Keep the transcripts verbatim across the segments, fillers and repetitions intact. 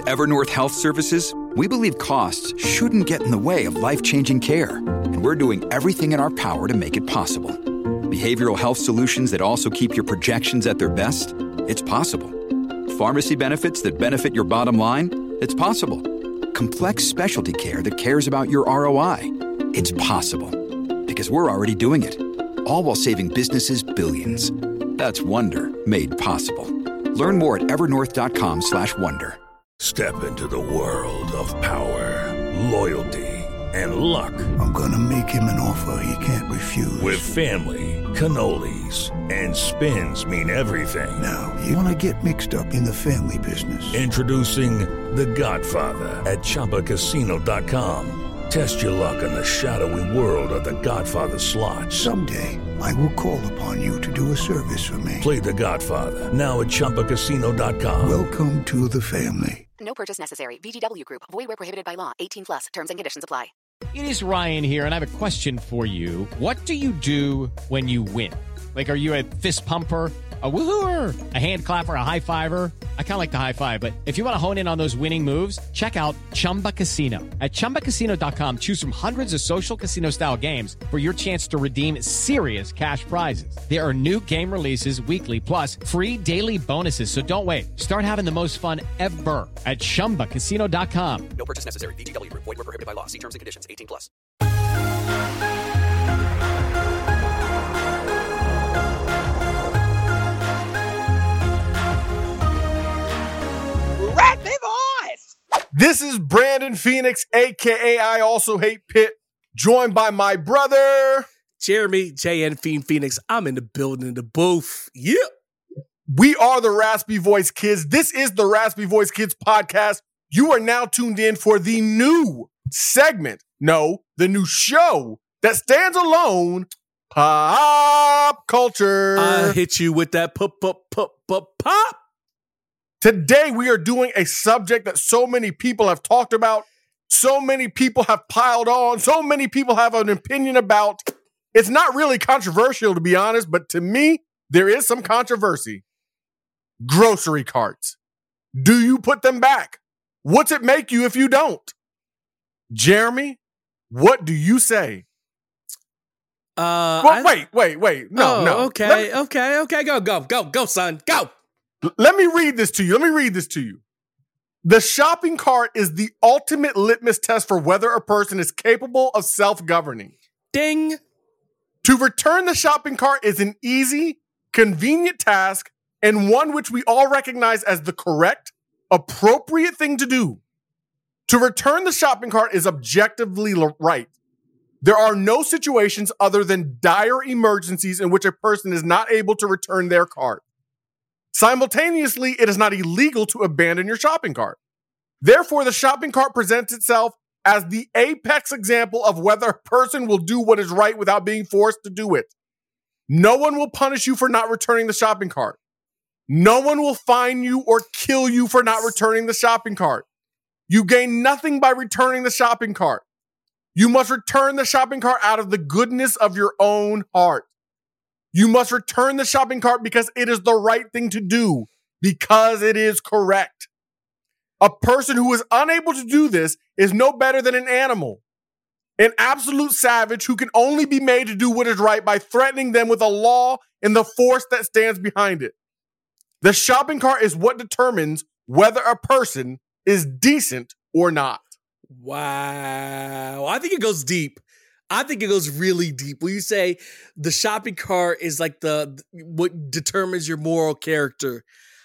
At Evernorth Health Services, we believe costs shouldn't get in the way of life-changing care, and we're doing everything in our power to make it possible. Behavioral health solutions that also keep your projections at their best? It's possible. Pharmacy benefits that benefit your bottom line? It's possible. Complex specialty care that cares about your R O I? It's possible. Because we're already doing it. All while saving businesses billions. That's Wonder made possible. Learn more at evernorth.com slash wonder. Step into the world of power, loyalty, and luck. I'm gonna make him an offer he can't refuse. With family, cannolis, and spins mean everything. Now, you wanna get mixed up in the family business. Introducing The Godfather at Chumba Casino dot com. Test your luck in the shadowy world of The Godfather slot. Someday, I will call upon you to do a service for me. Play The Godfather, now at Chumba Casino dot com. Welcome to the family. No purchase necessary. V G W Group. Void where prohibited by law. eighteen plus. Terms and conditions apply. It is Ryan here, and I have a question for you. What do you do when you win? Like, are you a fist pumper, a woohooer, a hand clapper, a high fiver? I kind of like the high five, but if you want to hone in on those winning moves, check out Chumba Casino. At Chumba Casino dot com, choose from hundreds of social casino-style games for your chance to redeem serious cash prizes. There are new game releases weekly, plus free daily bonuses. So don't wait. Start having the most fun ever at Chumba Casino dot com. No purchase necessary. V G W Group. Void where prohibited by law. See terms and conditions. eighteen plus. This is Brandon Phoenix, a k a. I Also Hate Pitt, joined by my brother, Jeremy J N Fiend Phoenix. I'm in the building, in the booth. Yeah. We are the Raspy Voice Kids. This is the Raspy Voice Kids podcast. You are now tuned in for the new segment, no, the new show that stands alone, Pop Culture. I hit you with that pop, pop, pop, pop, pop. Today, we are doing a subject that so many people have talked about, so many people have piled on, so many people have an opinion about. It's not really controversial, to be honest, but to me, there is some controversy. Grocery carts. Do you put them back? What's it make you if you don't? Jeremy, what do you say? Uh, well, I... wait, wait, wait. No, oh, no. Okay, me, okay, okay. Go, go, go, go, son. Go. Let me read this to you. Let me read this to you. The shopping cart is the ultimate litmus test for whether a person is capable of self-governing. Ding. To return the shopping cart is an easy, convenient task and one which we all recognize as the correct, appropriate thing to do. To return the shopping cart is objectively right. There are no situations other than dire emergencies in which a person is not able to return their cart. Simultaneously, it is not illegal to abandon your shopping cart. Therefore, the shopping cart presents itself as the apex example of whether a person will do what is right without being forced to do it. No one will punish you for not returning the shopping cart. No one will fine you or kill you for not returning the shopping cart. You gain nothing by returning the shopping cart. You must return the shopping cart out of the goodness of your own heart. You must return the shopping cart because it is the right thing to do, because it is correct. A person who is unable to do this is no better than an animal, an absolute savage who can only be made to do what is right by threatening them with a law and the force that stands behind it. The shopping cart is what determines whether a person is decent or not. Wow. I think it goes deep. I think it goes really deep. When you say the shopping cart is like the what determines your moral character,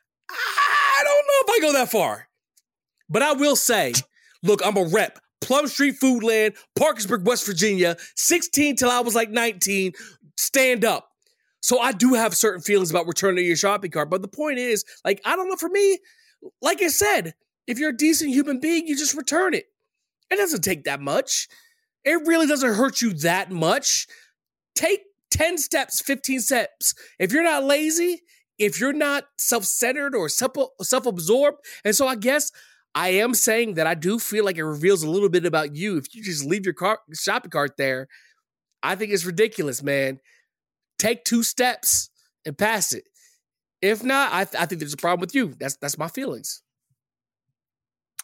I don't know if I go that far. But I will say, look, I'm a rep. Plum Street Foodland, Parkersburg, West Virginia, sixteen till I was like nineteen, stand up. So I do have certain feelings about returning your shopping cart. But the point is, like, I don't know, for me, like I said, if you're a decent human being, you just return it. It doesn't take that much. It really doesn't hurt you that much. Take ten steps, fifteen steps. If you're not lazy, if you're not self-centered or self-absorbed, and so I guess I am saying that I do feel like it reveals a little bit about you. If you just leave your car, shopping cart there, I think it's ridiculous, man. Take two steps and pass it. If not, I, th- I think there's a problem with you. That's that's my feelings.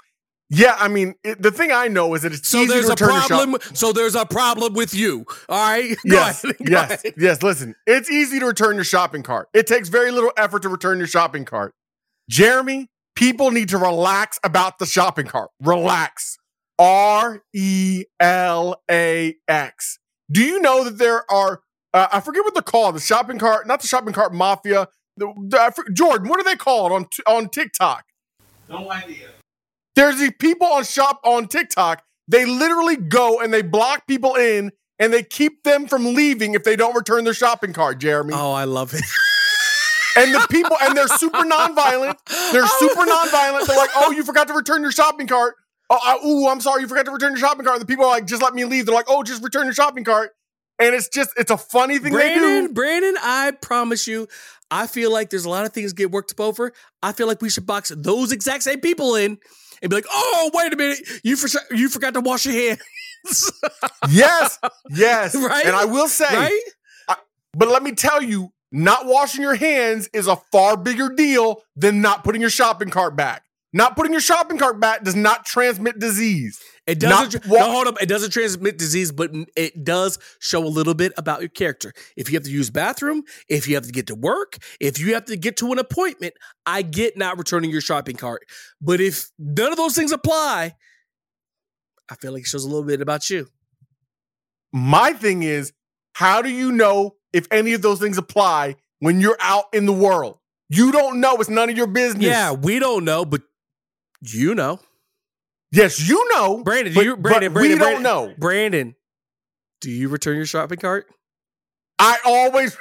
Yeah, I mean, it, the thing I know is that it's so easy there's to a return problem. your shop. So there's a problem with you. All right. Go Yes, ahead, go yes, ahead. yes. Listen, it's easy to return your shopping cart. It takes very little effort to return your shopping cart. Jeremy, people need to relax about the shopping cart. Relax. R E L A X. Do you know that there are, uh, I forget what they're called, the shopping cart, not the shopping cart mafia. The, the, I for- Jordan, what are they called on, on TikTok? No idea. There's these people on shop on TikTok. They literally go and they block people in and they keep them from leaving if they don't return their shopping cart, Jeremy. Oh, I love it. And the people, and they're super nonviolent. They're super nonviolent. They're like, oh, you forgot to return your shopping cart. Oh, I, ooh, I'm sorry, you forgot to return your shopping cart. And the people are like, just let me leave. They're like, oh, just return your shopping cart. And it's just, it's a funny thing Brandon, they do. Brandon, I promise you, I feel like there's a lot of things get worked up over. I feel like we should box those exact same people in and be like, oh, wait a minute. You for, you forgot to wash your hands. Yes, yes. Right? And I will say, Right? I, but let me tell you, not washing your hands is a far bigger deal than not putting your shopping cart back. Not putting your shopping cart back does not transmit disease. It doesn't. Not wa- no, hold up. It doesn't transmit disease, but it does show a little bit about your character. If you have to use bathroom, if you have to get to work, if you have to get to an appointment, I get not returning your shopping cart. But if none of those things apply, I feel like it shows a little bit about you. My thing is, how do you know if any of those things apply when you're out in the world? You don't know. It's none of your business. Yeah, we don't know, but you know. Yes, you know. Brandon, do but, you, Brandon, but Brandon, we Brandon, don't know. Brandon, do you return your shopping cart? I always.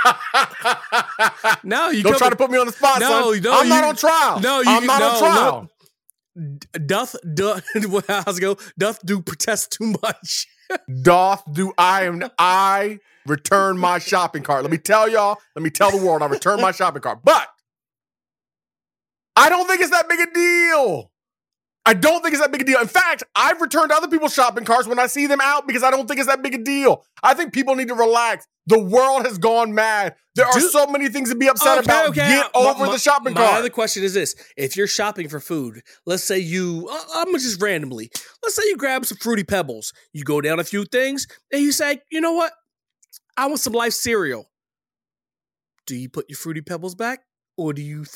No, you don't come try in- to put me on the spot, No, son. no, I'm you- not on trial. no, you- I'm not no, on trial. Doth, doth, how's it go? Doth do protest too much? Doth do I am I return my shopping cart. Let me tell y'all. Let me tell the world I return my shopping cart. But I don't think it's that big a deal. I don't think it's that big a deal. In fact, I've returned other people's shopping carts when I see them out because I don't think it's that big a deal. I think people need to relax. The world has gone mad. There are Dude. so many things to be upset Okay, about. okay. Get My- over my- the shopping My cart. other question is this. If you're shopping for food, let's say you, uh, I'm gonna just randomly, let's say you grab some Fruity Pebbles. You go down a few things and you say, you know what? I want some Life cereal. Do you put your Fruity Pebbles back or do you...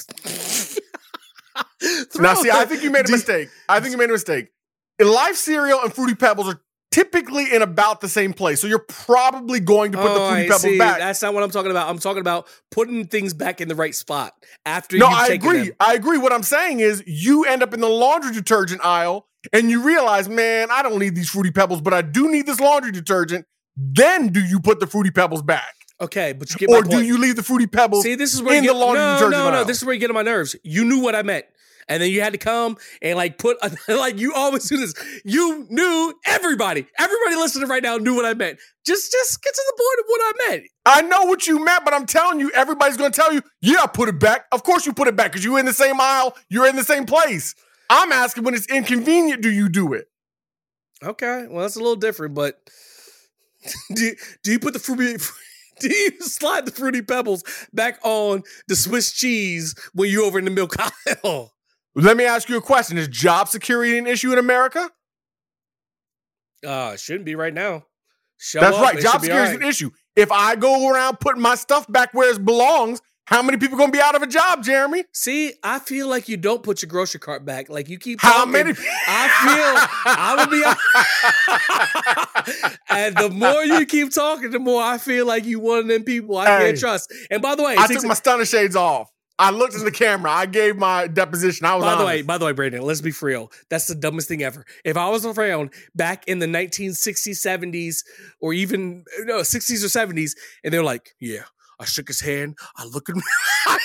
Now, see, I think you made a Do- mistake. I think you made a mistake. Life cereal and Fruity Pebbles are typically in about the same place. So you're probably going to put the Oh, Fruity I Pebbles see. back. That's not what I'm talking about. I'm talking about putting things back in the right spot after No, you've I taken agree. them. I agree. What I'm saying is you end up in the laundry detergent aisle and you realize, man, I don't need these Fruity Pebbles, but I do need this laundry detergent. Then do you put the Fruity Pebbles back? Okay, but you get my Or point. do you leave the Fruity Pebbles See, this is where in you the get, laundry no, detergent no, no. aisle? This is where you get on my nerves. You knew what I meant, and then you had to come and like put like you always do this. You knew everybody, everybody listening right now knew what I meant. Just, just get to the point of what I meant. I know what you meant, but I'm telling you, everybody's going to tell you, yeah, put it back. Of course you put it back because you're in the same aisle. You're in the same place. I'm asking when it's inconvenient, do you do it? Okay, well that's a little different, but do you, do you put the fruity? Do you slide the Fruity Pebbles back on the Swiss cheese when you're over in the milk aisle? Let me ask you a question. Is job security an issue in America? Uh, it shouldn't be right now. Show That's up, right. it Job should be security is all an right. issue. If I go around putting my stuff back where it belongs, how many people going to be out of a job, Jeremy? See, I feel like you don't put your grocery cart back. Like you keep How talking. many- I feel I would be and the more you keep talking, the more I feel like you one of them people I Hey. can't trust. And by the way, it I takes- took my stunner shades off. I looked in the camera. I gave my deposition. I was by the honest. way, by the way, Brandon, let's be for real. That's the dumbest thing ever. If I was around back in the nineteen sixties, seventies, or even no sixties or seventies, and they're like, "Yeah, I shook his hand. I look at him. I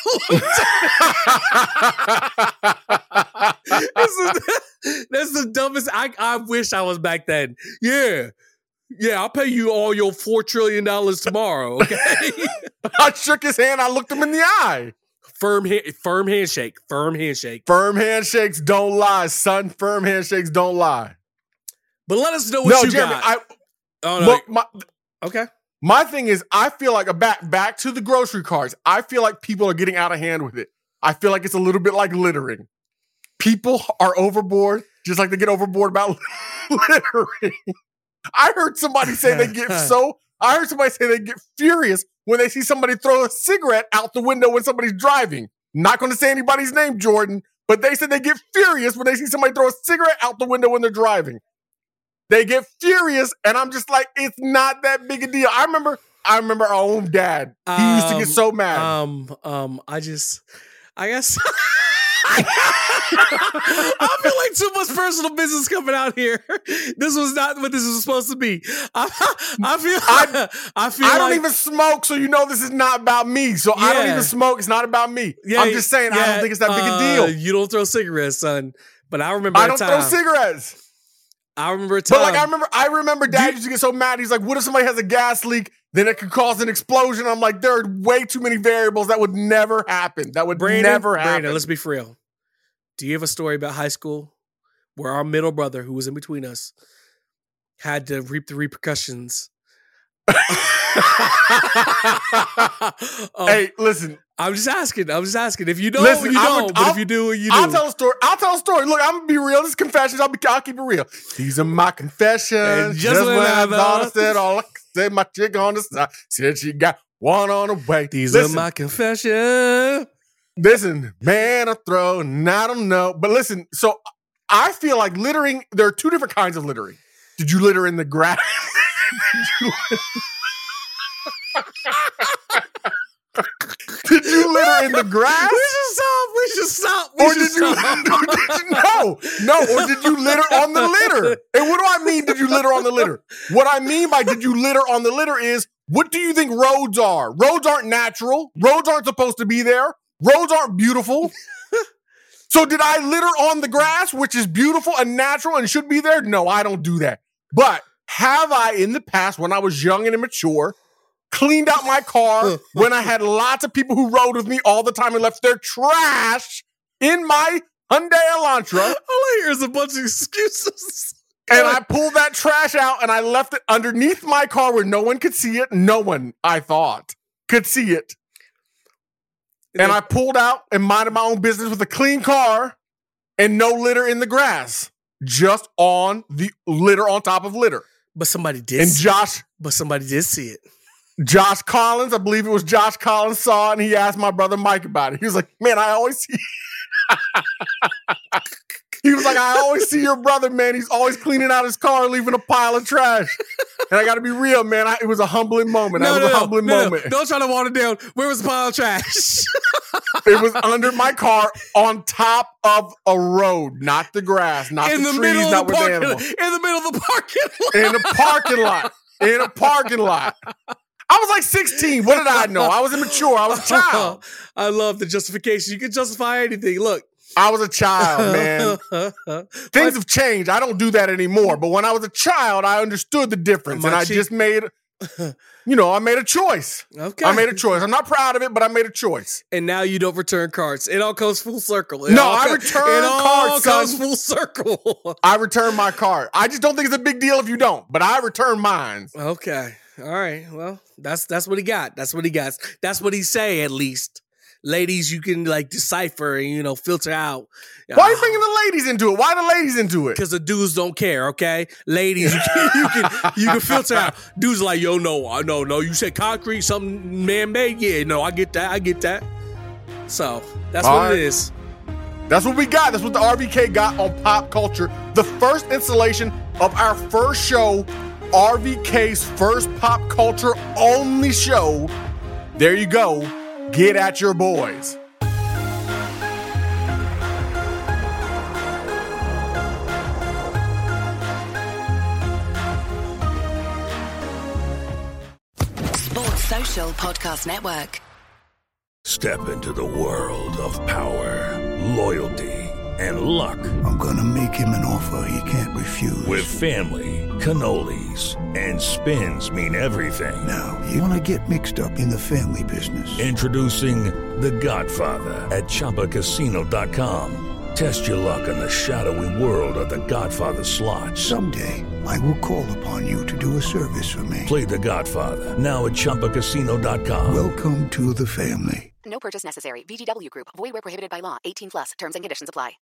looked This is- That's the dumbest. I, I wish I was back then. Yeah. Yeah, I'll pay you all your four trillion dollars tomorrow, okay? I shook his hand. I looked him in the eye. firm, ha- firm handshake. Firm handshake. Firm handshakes don't lie, son. Firm handshakes don't lie. But let us know what No, you Jeremy, got. I, oh, no. look, my, okay. my thing is, I feel like a back back to the grocery carts. I feel like people are getting out of hand with it. I feel like it's a little bit like littering. People are overboard. just like they get overboard about littering. I heard somebody say they get so, I heard somebody say they get furious when they see somebody throw a cigarette out the window when somebody's driving. Not going to say anybody's name, Jordan, but they said they get furious when they see somebody throw a cigarette out the window when they're driving. They get furious, and I'm just like, it's not that big a deal. I remember, I remember our own dad. He um, used to get so mad. Um, um, I just, I guess, I feel like too much personal business coming out here. This was not what this was supposed to be. I, I feel, I, I feel. I don't like, even smoke, so you know this is not about me. So yeah. I don't even smoke. It's not about me. Yeah, I'm just saying, yeah, I don't think it's that big a deal. Uh, you don't throw cigarettes, son. But I remember. I a don't time. throw cigarettes. I remember a time. But like I remember, I remember Dad you, used to get so mad. He's like, "What if somebody has a gas leak? Then it could cause an explosion." I'm like, there are way too many variables that would never happen. That would Brandon, never happen. Brandon, let's be for real. Do you have a story about high school where our middle brother, who was in between us, had to reap the repercussions? um, hey, listen. I'm just asking. I'm just asking. If you know, listen, you know. A, but if you do, you do. I'll tell a story. I'll tell a story. Look, I'm gonna be real. This is confessions. I'll be. I'll keep it real. These are my confessions. And just, just when I thought I said all I said, my chick on the side said she got one on the way. These listen, are my confessions. Listen, man, I throw, and I don't know. But listen, so I feel like littering, there are two different kinds of littering. Did you litter in the grass? Did you litter in the grass? We should stop. We should stop. We or should did you, stop. did you no, no, or did you litter on the litter? And what do I mean, did you litter on the litter? What I mean by did you litter on the litter is, what do you think roads are? Roads aren't natural. Roads aren't supposed to be there. Roads aren't beautiful. So did I litter on the grass, which is beautiful and natural and should be there? No, I don't do that. But have I, in the past, when I was young and immature, cleaned out my car when I had lots of people who rode with me all the time and left their trash in my Hyundai Elantra? All I hear is a bunch of excuses. And I pulled that trash out and I left it underneath my car where no one could see it. No one, I thought, could see it. And I pulled out and minded my own business with a clean car and no litter in the grass. Just on the litter on top of litter. But somebody did and see Josh, it. But somebody did see it. Josh Collins, I believe it was Josh Collins, saw it and he asked my brother Mike about it. He was like, man, I always see He was like, I always see your brother, man. He's always cleaning out his car, leaving a pile of trash. And I got to be real, man. I, it was a humbling moment. No, that was no, a no, humbling no, moment. No. Don't try to water it down. Where was the pile of trash? It was under my car on top of a road, not the grass, not in the, the trees, middle not of the with parking, animals. In the middle of the parking lot. In a parking lot. In a parking lot. I was like sixteen. What did I know? I was immature. I was a child. I love the justification. You can justify anything. Look. I was a child, man. Things have changed. I don't do that anymore. But when I was a child, I understood the difference. My and I cheek. just made, you know, I made a choice. Okay. I made a choice. I'm not proud of it, but I made a choice. And now you don't return cards. It all comes full circle. It no, all I co- return it all cards, comes son. full circle. I return my card. I just don't think it's a big deal if you don't, but I return mine. Okay. All right. Well, that's that's what he got. That's what he got. That's what he say, at least. Ladies, you can like decipher and, you know, filter out. Why are you bringing the ladies into it? Why the ladies into it? Because the dudes don't care, okay? Ladies, you can, you can you can filter out. Dudes are like, yo, no, I no, no. You said concrete, something man-made. Yeah, no, I get that. I get that. So that's All what right. it is. That's what we got. That's what the R V K got on Pop Culture. The first installation of our first show, R V K's first Pop Culture only show. There you go. Get at your boys. Sports Social Podcast Network. Step into the world of power, loyalty, and luck. I'm gonna make him an offer he can't refuse. With family, cannolis, and spins mean everything. Now, you wanna get mixed up in the family business. Introducing The Godfather at Chumba Casino dot com. Test your luck in the shadowy world of The Godfather slot. Someday, I will call upon you to do a service for me. Play The Godfather, now at Chumba Casino dot com. Welcome to the family. No purchase necessary. V G W Group. Void where prohibited by law. eighteen plus. Terms and conditions apply.